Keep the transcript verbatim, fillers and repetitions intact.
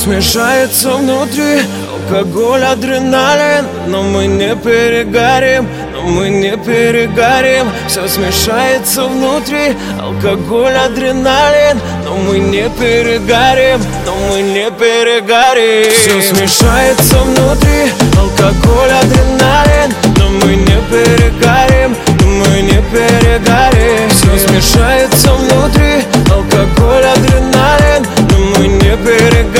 смешается внутри, алкоголь, адреналин, но мы не перегорим, но мы не перегорим. Все смешается внутри, алкоголь, адреналин, но мы не перегорим, но мы не перегорим. Все смешается внутри, алкоголь, адреналин, но мы не перегорим, но мы не перегорим. Все смешается внутри, алкоголь, адреналин, но мы не перегорим.